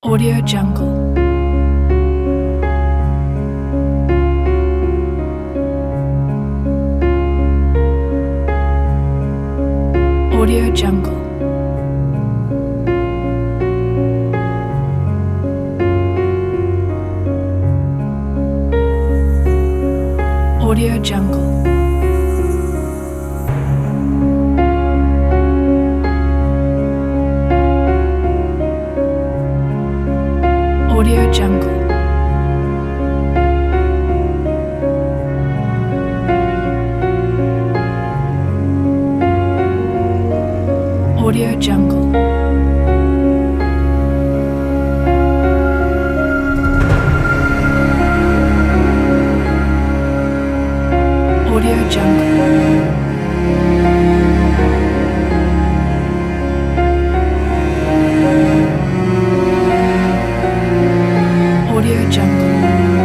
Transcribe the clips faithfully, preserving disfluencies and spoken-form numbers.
Audio Jungle. Audio Jungle. Audio Jungle. Audio Jungle. Audio Jungle. Audio Jungle. Audio Jungle.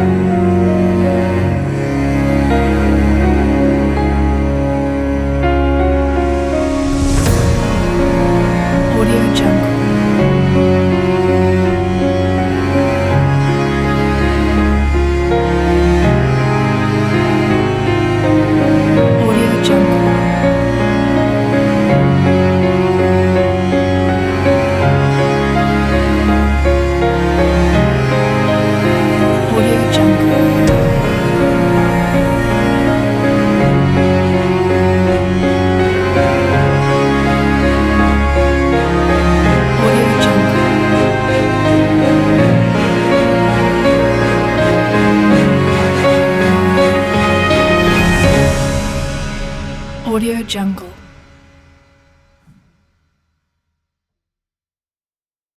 Audio Jungle. Audio Jungle. Audio Jungle. Audio Jungle.